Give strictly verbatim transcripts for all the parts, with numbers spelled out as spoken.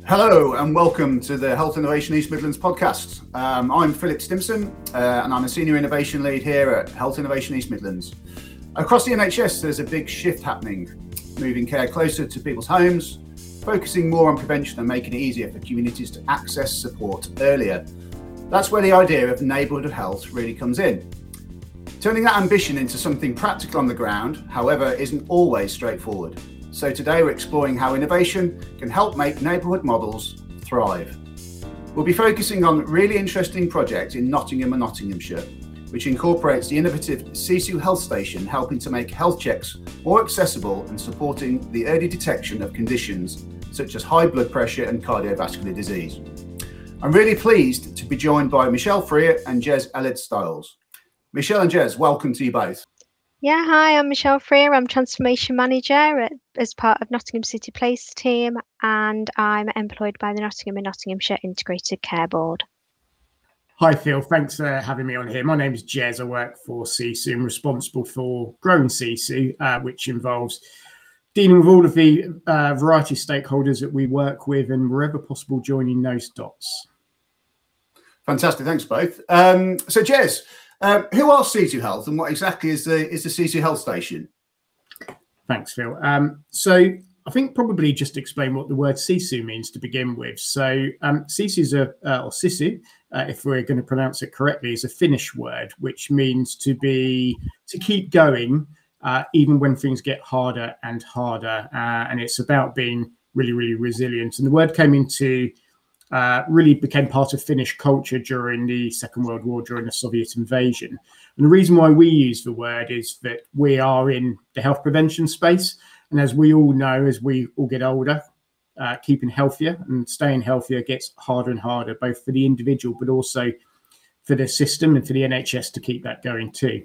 Hello and welcome to the Health Innovation East Midlands podcast. Um, I'm Philip Stimson uh, and I'm a Senior Innovation Lead here at Health Innovation East Midlands. Across the N H S, there's a big shift happening, moving care closer to people's homes, focusing more on prevention and making it easier for communities to access support earlier. That's where the idea of neighbourhood of health really comes in. Turning that ambition into something practical on the ground, however, isn't always straightforward. So today we're exploring how innovation can help make neighbourhood models thrive. We'll be focusing on a really interesting project in Nottingham and Nottinghamshire, which incorporates the innovative Sisu Health Station, helping to make health checks more accessible and supporting the early detection of conditions such as high blood pressure and cardiovascular disease. I'm really pleased to be joined by Michelle Freer and Jez Elliott-Stiles. Michelle and Jez, welcome to you both. Yeah, hi, I'm Michelle Freer. I'm Transformation Manager at, as part of Nottingham City Place team, and I'm employed by the Nottingham and Nottinghamshire Integrated Care Board. Hi Phil, thanks for having me on here. My name is Jez. I work for Sisu. I'm responsible for growing Sisu, uh, which involves dealing with all of the uh, variety of stakeholders that we work with and wherever possible joining those dots. Fantastic, thanks both. Um, so Jez, Uh, who are Sisu Health and what exactly is the is the Sisu Health Station? Thanks, Phil. Um, so I think probably just explain what the word Sisu means to begin with. So um, Sisu is a, uh, or Sisu, uh, if we're going to pronounce it correctly, is a Finnish word, which means to be, to keep going, uh, even when things get harder and harder. Uh, and it's about being really, really resilient. And the word came into Uh, really became part of Finnish culture during the Second World War, during the Soviet invasion. And the reason why we use the word is that we are in the health prevention space. And as we all know, as we all get older, uh, keeping healthier and staying healthier gets harder and harder, both for the individual, but also for the system and for the N H S to keep that going too.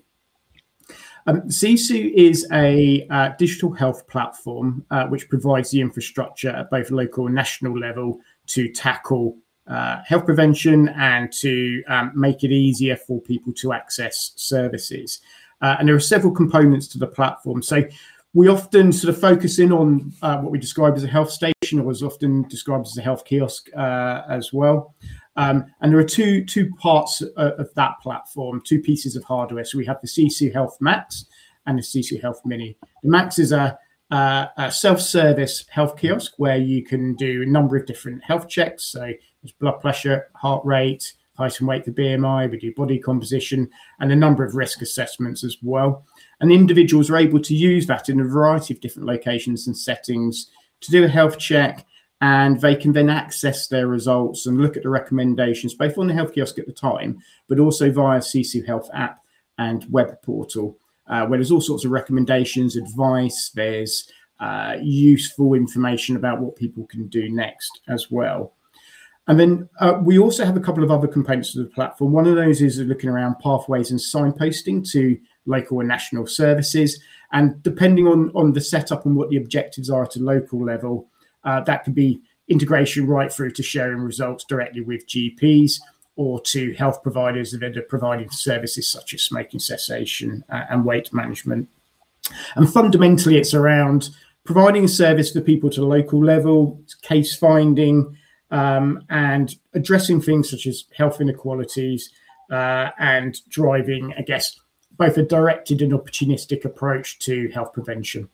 Um, Sisu is a uh, digital health platform uh, which provides the infrastructure at both local and national level to tackle uh, health prevention and to um, make it easier for people to access services. Uh, and there are several components to the platform. So we often sort of focus in on uh, what we describe as a health station, or is often described as a health kiosk uh, as well. Um, and there are two two parts uh, of that platform, two pieces of hardware. So we have the Sisu Health Max and the Sisu Health Mini. The Max is a, uh, a self-service health kiosk where you can do a number of different health checks. So there's blood pressure, heart rate, height and weight, the B M I, we do body composition, and a number of risk assessments as well. And individuals are able to use that in a variety of different locations and settings to do a health check, and they can then access their results and look at the recommendations, both on the health kiosk at the time, but also via Sisu Health app and web portal, uh, where there's all sorts of recommendations, advice, there's uh, useful information about what people can do next as well. And then uh, we also have a couple of other components to the platform. One of those is looking around pathways and signposting to local and national services. And depending on, on the setup and what the objectives are at a local level, Uh, that could be integration right through to sharing results directly with G Ps or to health providers that are providing services such as smoking cessation uh, and weight management. And fundamentally, it's around providing a service for people to the local level, case finding, um, and addressing things such as health inequalities uh, and driving, I guess, both a directed and opportunistic approach to health prevention.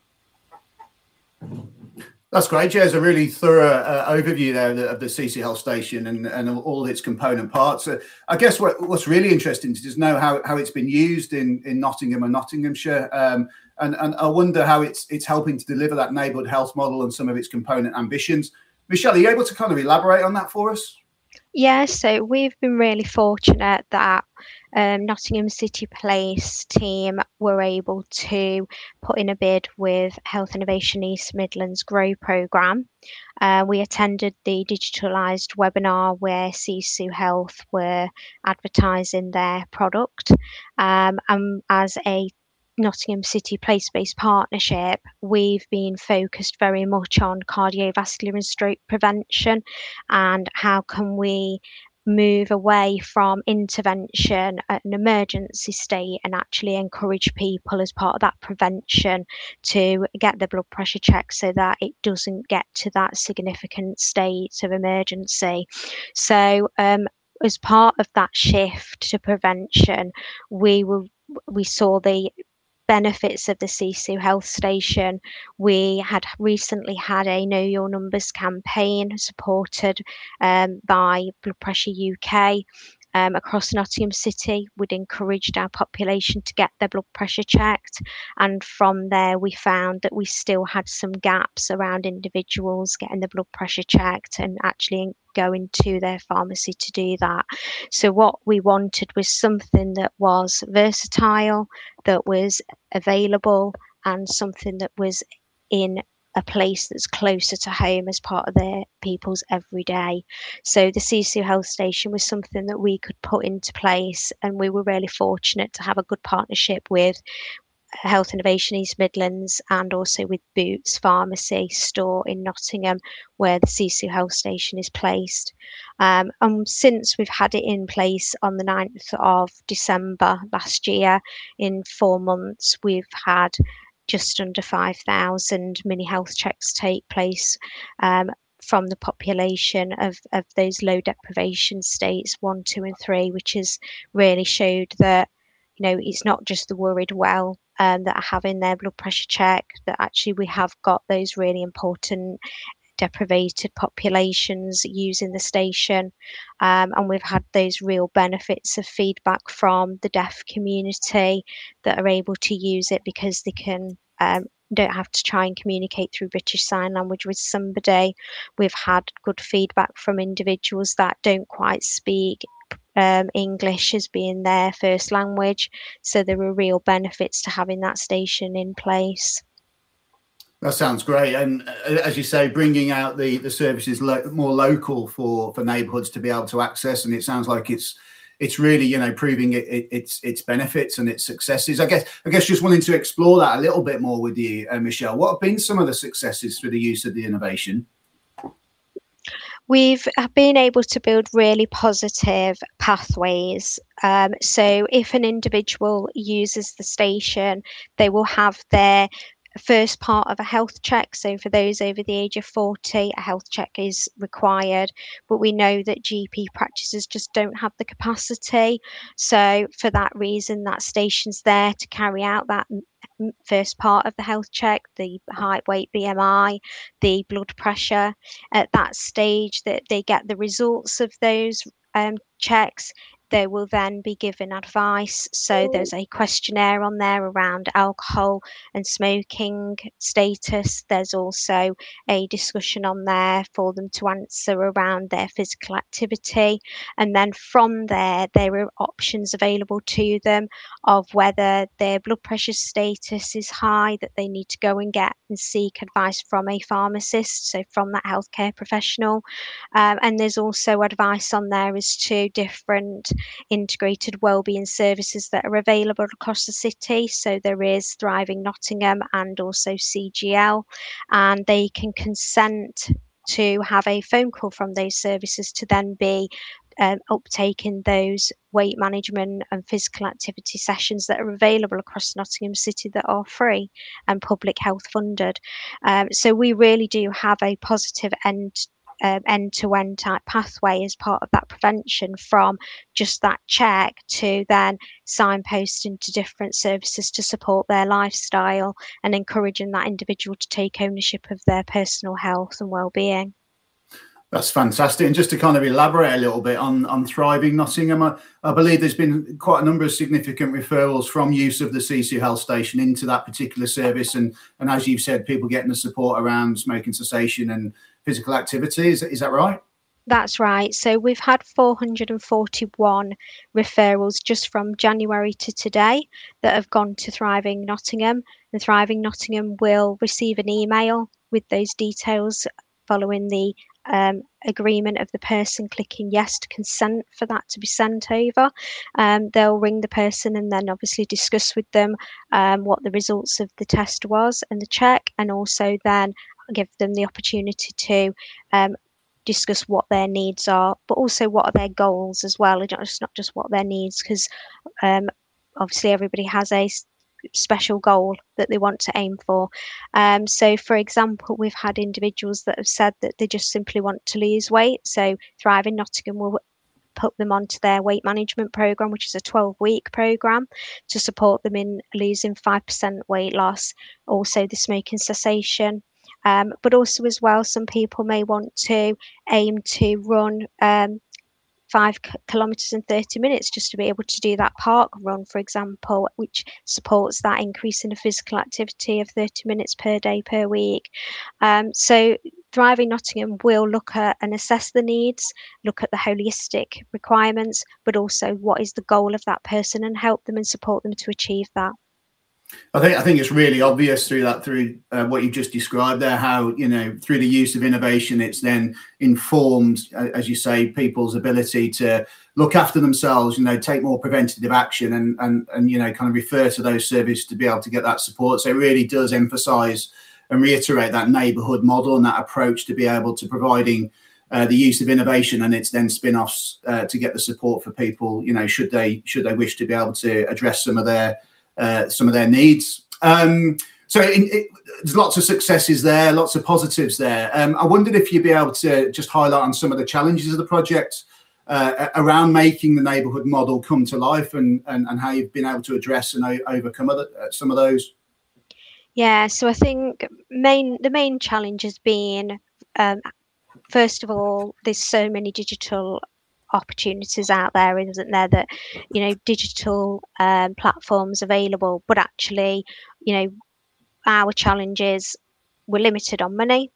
That's great, Jez. A really thorough uh, overview there of the, of the Sisu Health Station and, and all its component parts. Uh, I guess what, what's really interesting to just know how, how it's been used in, in Nottingham and Nottinghamshire. Um, and, and I wonder how it's it's helping to deliver that neighbourhood health model and some of its component ambitions. Michelle, are you able to kind of elaborate on that for us? Yeah, so we've been really fortunate that um, Nottingham City Place team were able to put in a bid with Health Innovation East Midlands Grow programme. Uh, we attended the digitalised webinar where Sisu Health were advertising their product. Um, and as a Nottingham City Place-based partnership, we've been focused very much on cardiovascular and stroke prevention and how can we move away from intervention at an emergency state and actually encourage people as part of that prevention to get their blood pressure checked so that it doesn't get to that significant state of emergency. So um, as part of that shift to prevention, we were we saw the benefits of the CSU Health Station. We had recently had a Know Your Numbers campaign supported um, by Blood Pressure U K. Um, across Nottingham City, we'd encouraged our population to get their blood pressure checked, and from there we found that we still had some gaps around individuals getting their blood pressure checked and actually going to their pharmacy to do that. So what we wanted was something that was versatile, that was available, and something that was in a place that's closer to home as part of their people's everyday. So the C S U Health Station was something that we could put into place, and we were really fortunate to have a good partnership with Health Innovation East Midlands and also with Boots Pharmacy store in Nottingham, where the C S U Health Station is placed. Um, and since we've had it in place on the ninth of December last year, in four months, we've had just under five thousand mini health checks take place um, from the population of, of those low deprivation states one, two and three, which has really showed that, you know, it's not just the worried well um, that are having their blood pressure check, that actually we have got those really important deprivated populations using the station, um, and we've had those real benefits of feedback from the deaf community that are able to use it because they can um, don't have to try and communicate through British Sign Language with somebody. We've had good feedback from individuals that don't quite speak um, English as being their first language, so there are real benefits to having that station in place. That sounds great, and as you say, bringing out the the services lo- more local for for neighbourhoods to be able to access, and it sounds like it's it's really, you know, proving it, it, its its benefits and its successes. I guess I guess just wanting to explore that a little bit more with you, uh, Michelle. What have been some of the successes through the use of the innovation? We've been able to build really positive pathways. Um, so if an individual uses the station, they will have their first part of a health check. So for those over the age of forty, a health check is required, but we know that G P practices just don't have the capacity. So for that reason, that station's there to carry out that first part of the health check, the height, weight, B M I, the blood pressure. At that stage that they get the results of those um, checks, they will then be given advice. So there's a questionnaire on there around alcohol and smoking status. There's also a discussion on there for them to answer around their physical activity. And then from there, there are options available to them of whether their blood pressure status is high, that they need to go and get and seek advice from a pharmacist, so from that healthcare professional. Um, and there's also advice on there as to different integrated wellbeing services that are available across the city. So there is Thriving Nottingham and also C G L, and they can consent to have a phone call from those services to then be um, uptaking those weight management and physical activity sessions that are available across Nottingham City that are free and public health funded. Um, so we really do have a positive end Um, end-to-end type pathway as part of that prevention, from just that check to then signposting to different services to support their lifestyle and encouraging that individual to take ownership of their personal health and well-being. That's fantastic. And just to kind of elaborate a little bit on, on Thriving Nottingham, I, I believe there's been quite a number of significant referrals from use of the C S U Health Station into that particular service. And, and as you've said, people getting the support around smoking cessation and physical activity. Is, is that right? That's right. So we've had four hundred forty-one referrals just from January to today that have gone to Thriving Nottingham. And Thriving Nottingham will receive an email with those details following the um, agreement of the person clicking yes to consent for that to be sent over. Um, they'll ring the person and then obviously discuss with them um, what the results of the test was and the check, and also then give them the opportunity to um, discuss what their needs are, but also what are their goals as well. It's not just, not just what their needs, because um, obviously everybody has a special goal that they want to aim for. Um, so, for example, we've had individuals that have said that they just simply want to lose weight. So Thrive in Nottingham will put them onto their weight management program, which is a twelve week program to support them in losing five percent weight loss, also the smoking cessation. Um, but also as well, some people may want to aim to run um, five kilometres in thirty minutes just to be able to do that park run, for example, which supports that increase in the physical activity of thirty minutes per day per week. Um, so Thrive in Nottingham will look at and assess the needs, look at the holistic requirements, but also what is the goal of that person and help them and support them to achieve that. I think I think it's really obvious through that, through uh, what you just described there, how, you know, through the use of innovation, it's then informed, as you say, people's ability to look after themselves, you know, take more preventative action and, and, and you know, kind of refer to those services to be able to get that support. So it really does emphasise and reiterate that neighbourhood model and that approach to be able to providing uh, the use of innovation and its then spin-offs uh, to get the support for people, you know, should they should they wish to be able to address some of their uh, some of their needs. Um, so in, it, there's lots of successes there, lots of positives there. Um, I wondered if you'd be able to just highlight on some of the challenges of the project uh, around making the neighbourhood model come to life, and, and, and how you've been able to address and o- overcome other, uh, some of those. Yeah, so I think main the main challenge has been, um, first of all, there's so many digital opportunities out there, isn't there, that, you know, digital um, platforms available, but actually, you know, our challenges were limited on money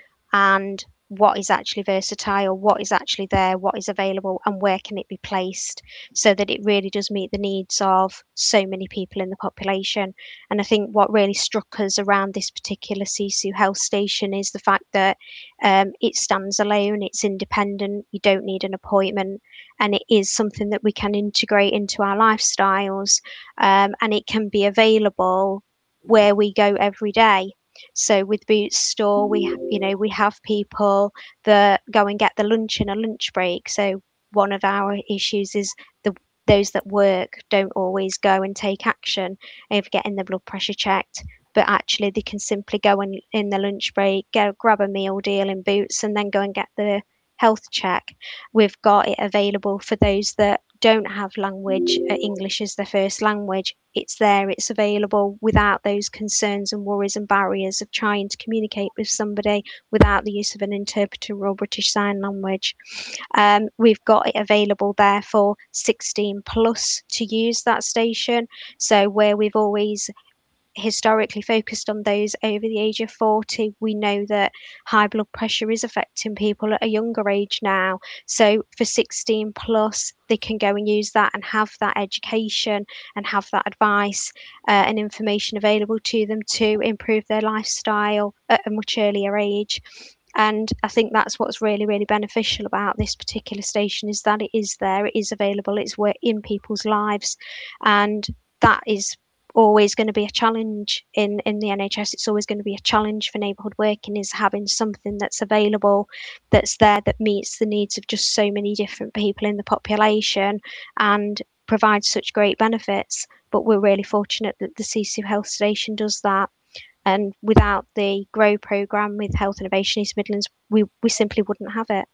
and what is actually versatile, what is actually there, what is available, and where can it be placed so that it really does meet the needs of so many people in the population. And I think what really struck us around this particular Sisu health station is the fact that um, it stands alone, it's independent, you don't need an appointment, and it is something that we can integrate into our lifestyles, um, and it can be available where we go every day. So with Boots Store, we, you know, we have people that go and get the lunch in a lunch break. So one of our issues is the those that work don't always go and take action over getting their blood pressure checked, but actually they can simply go in, in the lunch break, go grab a meal deal in Boots, and then go and get the health check. We've got it available for those that don't have language, uh, English as their first language. It's there, it's available without those concerns and worries and barriers of trying to communicate with somebody without the use of an interpreter or British Sign Language. Um, we've got it available there for sixteen plus to use that station. So where we've always historically focused on those over the age of forty, we know that high blood pressure is affecting people at a younger age now. So for sixteen plus, they can go and use that and have that education and have that advice uh, and information available to them to improve their lifestyle at a much earlier age. And I think that's what's really, really beneficial about this particular station, is that it is there, it is available, it's in people's lives. And that is always going to be a challenge in in the N H S. It's always going to be a challenge for neighbourhood working, is having something that's available, that's there, that meets the needs of just so many different people in the population and provides such great benefits. But we're really fortunate that the Sisu Health Station does that. And without the GROW programme with Health Innovation East Midlands, we, we simply wouldn't have it.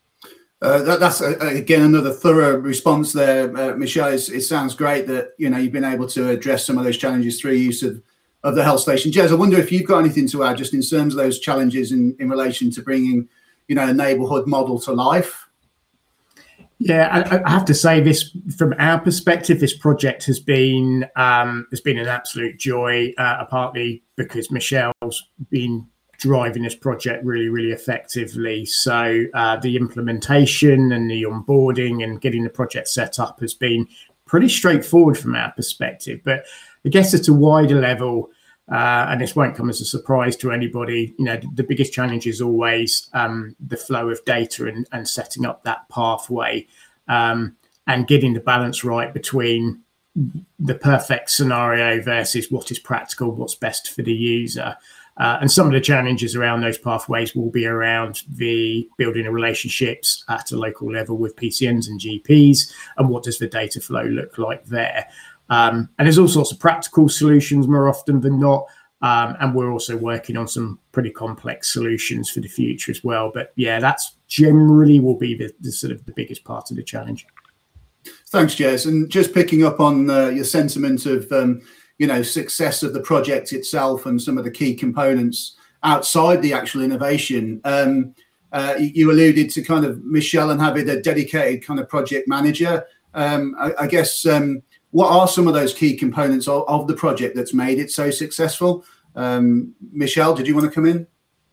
Uh, that, that's uh, again another thorough response there, uh, Michelle. It's, it sounds great that, you know, you've been able to address some of those challenges through use of, of the health station. Jez, I wonder if you've got anything to add just in terms of those challenges in, in relation to bringing, you know, a neighbourhood model to life. Yeah, I, I have to say this from our perspective, this project has been um, has been an absolute joy, uh, partly because Michelle's been driving this project really, really effectively. So uh, the implementation and the onboarding and getting the project set up has been pretty straightforward from our perspective. But I guess at a wider level, uh, and this won't come as a surprise to anybody, you know, the, the biggest challenge is always um, the flow of data and, and setting up that pathway um, and getting the balance right between the perfect scenario versus what is practical, what's best for the user. Uh, and some of the challenges around those pathways will be around the building of relationships at a local level with P C Ns and G Ps, and what does the data flow look like there. Um, and there's all sorts of practical solutions more often than not. Um, and we're also working on some pretty complex solutions for the future as well. But yeah, that's generally will be the, the sort of the biggest part of the challenge. Thanks, Jez. And just picking up on uh, your sentiment of, um, you know, success of the project itself and some of the key components outside the actual innovation. Um, uh, you alluded to kind of Michelle and having a dedicated kind of project manager. Um, I, I guess, um, what are some of those key components of, of the project that's made it so successful? Um, Michelle, did you want to come in?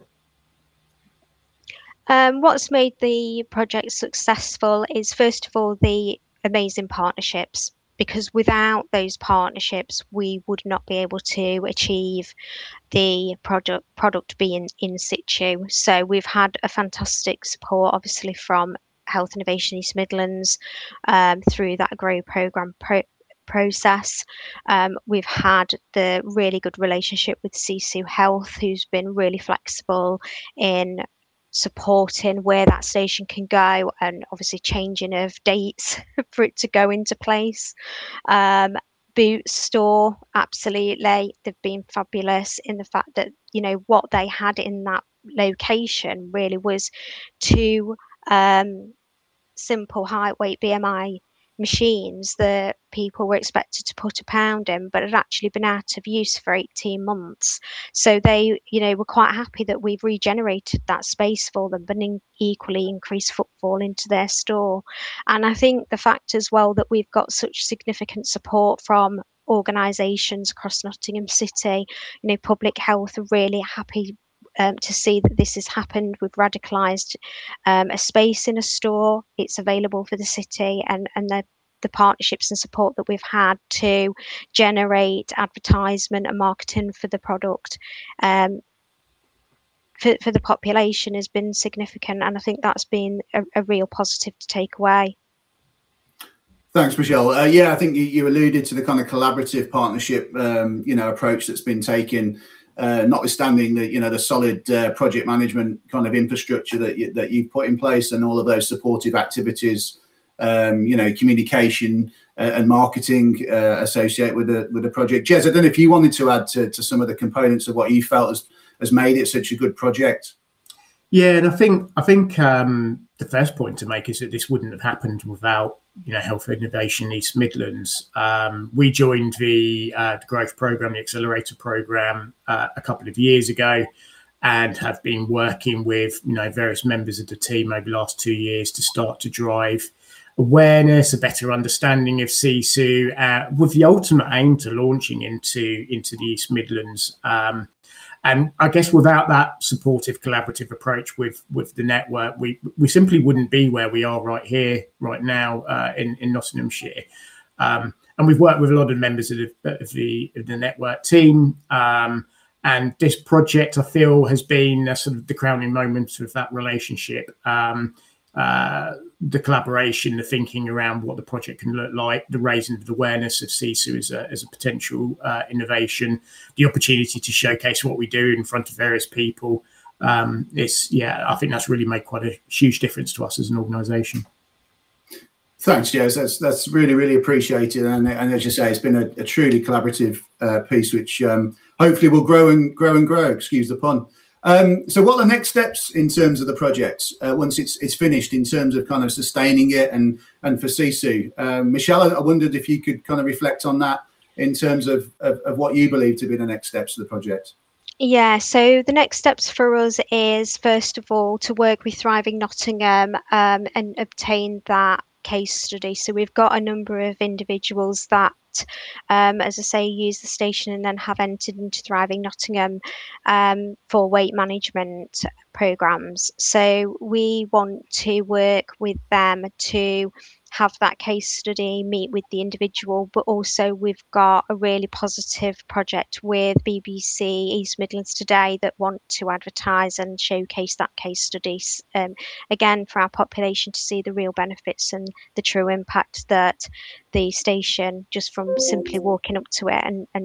Um, what's made the project successful is, first of all, the amazing partnerships, because without those partnerships, we would not be able to achieve the product product being in situ. So we've had a fantastic support, obviously, from Health Innovation East Midlands um, through that GROW programme pro process. Um, we've had the really good relationship with Sisu Health, who's been really flexible in supporting where that station can go, and obviously changing of dates for it to go into place. Um, Boots store, absolutely, they've been fabulous in the fact that, you know, what they had in that location really was two um, simple height weight B M I machines that people were expected to put a pound in, but had actually been out of use for eighteen months. So they, you know, were quite happy that we've regenerated that space for them, but in equally increased footfall into their store. And I think the fact as well that we've got such significant support from organisations across Nottingham City, you know, Public Health are really happy Um, to see that this has happened. We've radicalised um, a space in a store. It's available for the city, and and the the partnerships and support that we've had to generate advertisement and marketing for the product um, for for the population has been significant, and I think that's been a, a real positive to take away. Thanks, Michelle. Uh, yeah, I think you, you alluded to the kind of collaborative partnership, um, you know, approach that's been taken. Uh, notwithstanding the, you know, the solid uh, project management kind of infrastructure that you, that you've put in place, and all of those supportive activities, um, you know, communication uh, and marketing uh, associated with the with the project. Jez, I don't know if you wanted to add to, to some of the components of what you felt has has made it such a good project. Yeah, and I think I think um, the first point to make is that this wouldn't have happened without, you know, Health Innovation East Midlands. Um, we joined the, uh, the growth program, the accelerator program, uh, a couple of years ago, and have been working with, you know, various members of the team over the last two years to start to drive awareness, a better understanding of Sisu, uh, with the ultimate aim to launching into into the East Midlands. Um, And I guess without that supportive, collaborative approach with with the network, we we simply wouldn't be where we are right here, right now uh, in in Nottinghamshire. Um, and we've worked with a lot of members of the of the, of the network team. Um, and this project, I feel, has been a sort of the crowning moment of that relationship. Um, uh, the collaboration, the thinking around what the project can look like, the raising of the awareness of Sisu as a, as a potential uh, innovation, the opportunity to showcase what we do in front of various people. Um, it's, yeah, I think that's really made quite a huge difference to us as an organisation. Thanks, Jez. That's that's really, really appreciated. And, and as you say, it's been a, a truly collaborative uh, piece, which um, hopefully will grow and grow and grow, excuse the pun. Um, so what are the next steps in terms of the project uh, once it's it's finished, in terms of kind of sustaining it and and for Sisu? Um, Michelle, I wondered if you could kind of reflect on that in terms of, of, of what you believe to be the next steps of the project. Yeah, so the next steps for us is, first of all, to work with Thriving Nottingham um, and obtain that case study. So we've got a number of individuals that, um, as I say, use the station and then have entered into Thriving Nottingham um, for weight management programs. So we want to work with them to have that case study, meet with the individual, but also we've got a really positive project with B B C East Midlands Today that want to advertise and showcase that case study, um, again, for our population to see the real benefits and the true impact that the station, just from simply walking up to it and, and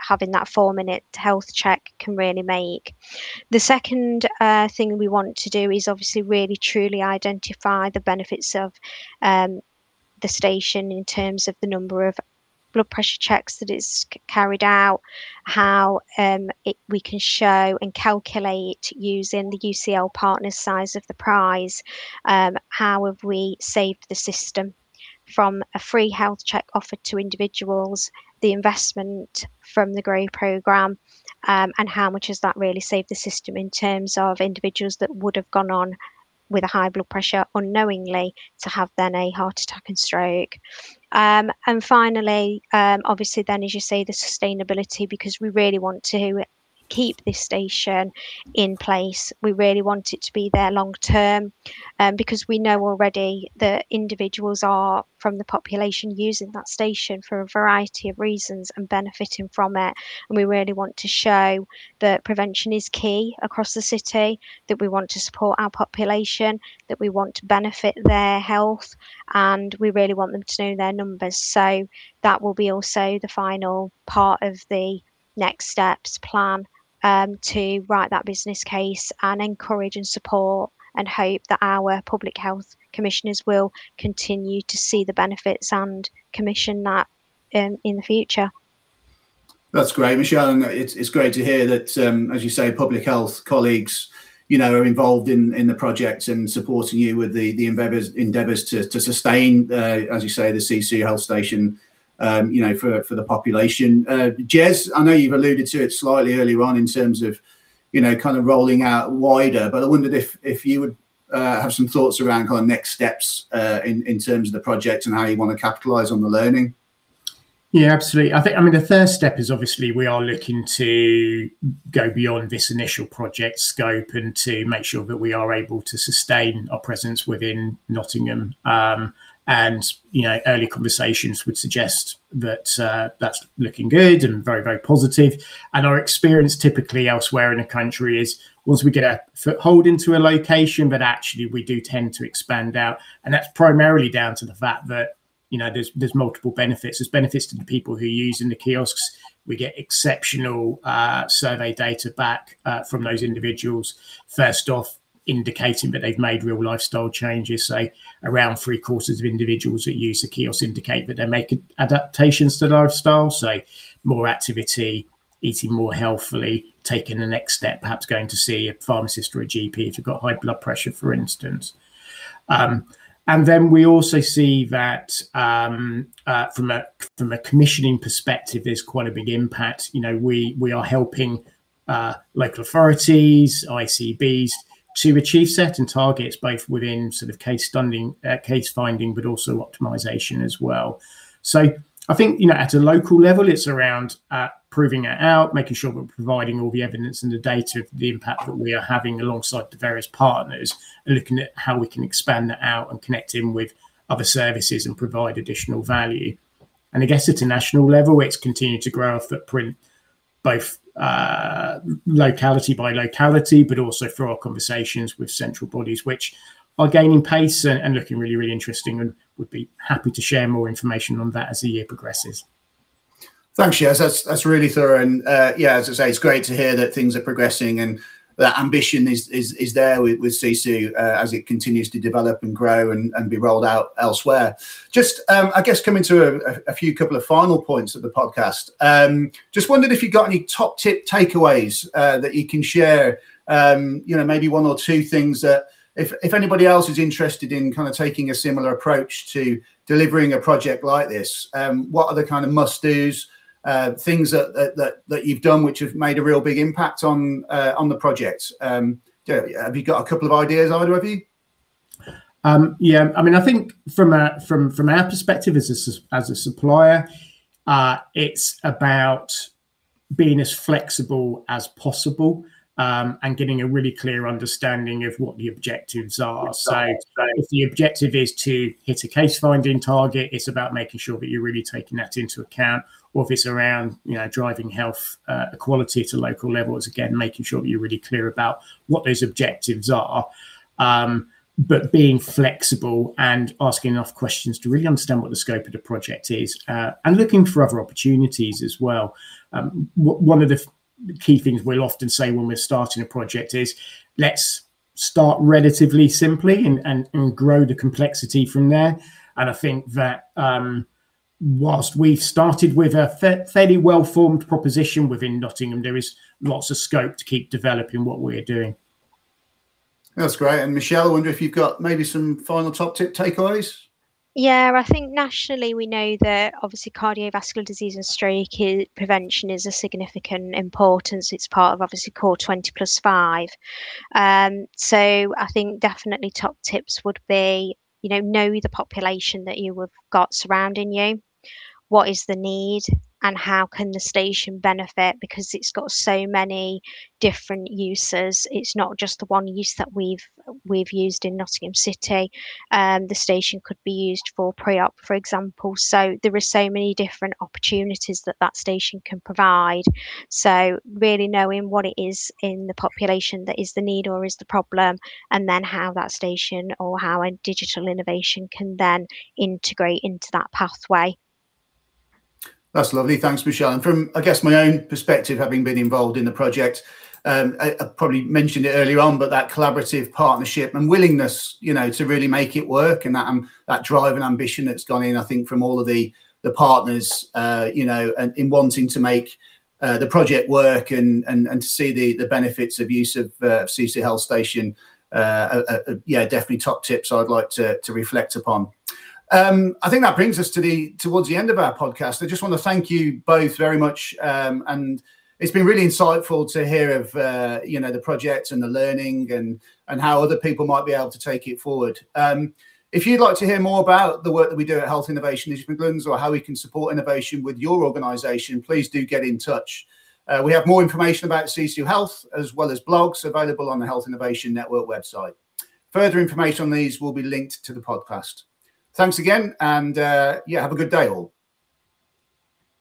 having that four minute health check can really make. The second uh, thing we want to do is obviously really truly identify the benefits of um, the station in terms of the number of blood pressure checks that it's carried out, how um, it, we can show and calculate using the U C L partners size of the prize, um, how have we saved the system from a free health check offered to individuals, the investment from the GROW programme, um, and how much has that really saved the system in terms of individuals that would have gone on with a high blood pressure unknowingly to have then a heart attack and stroke. Um, and finally, um, obviously then, as you say, the sustainability, because we really want to keep this station in place. We really want it to be there long term, um, because we know already that individuals are from the population using that station for a variety of reasons and benefiting from it. And we really want to show that prevention is key across the city, that we want to support our population, that we want to benefit their health, and we really want them to know their numbers. So that will be also the final part of the next steps plan, um, to write that business case and encourage and support and hope that our public health commissioners will continue to see the benefits and commission that um, in the future. That's great, Michelle, and it's it's great to hear that, um, as you say, public health colleagues, you know, are involved in in the project and supporting you with the the endeavours endeavours to to sustain, uh, as you say, the C C Health Station. Um, you know, for, for the population. Uh, Jez, I know you've alluded to it slightly earlier on in terms of, you know, kind of rolling out wider, but I wondered if if you would uh, have some thoughts around kind of next steps uh, in, in terms of the project and how you want to capitalise on the learning. Yeah, absolutely. I think, I mean, the first step is obviously we are looking to go beyond this initial project scope and to make sure that we are able to sustain our presence within Nottingham. Um, And, you know, early conversations would suggest that uh, that's looking good and very, very positive. And our experience typically elsewhere in the country is once we get a foothold into a location, but actually we do tend to expand out. And that's primarily down to the fact that, you know, there's there's multiple benefits. There's benefits to the people who are using the kiosks. We get exceptional uh, survey data back uh, from those individuals. First off, indicating that they've made real lifestyle changes. So around three quarters of individuals that use the kiosk indicate that they're making adaptations to lifestyle. So more activity, eating more healthily, taking the next step, perhaps going to see a pharmacist or a G P if you've got high blood pressure, for instance. Um, and then we also see that um, uh, from a from a commissioning perspective, there's quite a big impact. You know, we we are helping uh, local authorities, I C Bs, to achieve certain targets, both within sort of case funding, uh, case finding, but also optimization as well. So I think, you know, at a local level, it's around uh, proving it out, making sure we're providing all the evidence and the data of the impact that we are having alongside the various partners, and looking at how we can expand that out and connect in with other services and provide additional value. And I guess at a national level, it's continued to grow our footprint, both uh, locality by locality, but also through our conversations with central bodies, which are gaining pace and, and looking really, really interesting, and would be happy to share more information on that as the year progresses. Thanks, Jez. That's that's really thorough. And uh, yeah, as I say, it's great to hear that things are progressing and that ambition is is, is there with, with C C U uh, as it continues to develop and grow and, and be rolled out elsewhere. Just, um, I guess, coming to a, a few couple of final points of the podcast. Um, just wondered if you got any top tip takeaways uh, that you can share. Um, you know, maybe one or two things that if if anybody else is interested in kind of taking a similar approach to delivering a project like this, um, what are the kind of must-dos? Uh, things that, that that you've done which have made a real big impact on uh, on the project. Um, have you got a couple of ideas, either of you? Um, yeah, I mean, I think from a from from our perspective as a as a supplier, uh, it's about being as flexible as possible. Um, and getting a really clear understanding of what the objectives are. So, so if the objective is to hit a case finding target, it's about making sure that you're really taking that into account. Or if it's around, you know, driving health uh, equality at a local level, it's again making sure that you're really clear about what those objectives are. Um, but being flexible and asking enough questions to really understand what the scope of the project is, uh, and looking for other opportunities as well. Um, w- one of the f- key things we'll often say when we're starting a project is, let's start relatively simply and, and, and grow the complexity from there. And I think that um, whilst we've started with a fa- fairly well-formed proposition within Nottingham, there is lots of scope to keep developing what we're doing. That's great. And Michelle, I wonder if you've got maybe some final top tip takeaways? Yeah, I think nationally we know that obviously cardiovascular disease and stroke is, prevention is a significant importance. It's part of obviously core twenty plus five. Um, so I think definitely top tips would be, you know, know the population that you have got surrounding you. What is the need and how can the station benefit, because it's got so many different uses. It's not just the one use that we've we've used in Nottingham City. Um, the station could be used for pre-op, for example. So there are so many different opportunities that that station can provide. So really knowing what it is in the population that is the need or is the problem, and then how that station or how a digital innovation can then integrate into that pathway. That's lovely. Thanks, Michelle. And from, I guess, my own perspective, having been involved in the project, um, I, I probably mentioned it earlier on, but that collaborative partnership and willingness, you know, to really make it work, and that um, that drive and ambition that's gone in, I think, from all of the the partners, uh, you know, and in wanting to make uh, the project work and and and to see the the benefits of use of uh, C C Health Station. Uh, uh, uh, yeah, definitely top tips I'd like to to reflect upon. Um, I think that brings us to the towards the end of our podcast. I just want to thank you both very much, um, and it's been really insightful to hear of uh, you know the project and the learning and and how other people might be able to take it forward. Um, if you'd like to hear more about the work that we do at Health Innovation East Midlands, or how we can support innovation with your organisation, please do get in touch. Uh, we have more information about C C U Health as well as blogs available on the Health Innovation Network website. Further information on these will be linked to the podcast. Thanks again, and uh, yeah, have a good day all.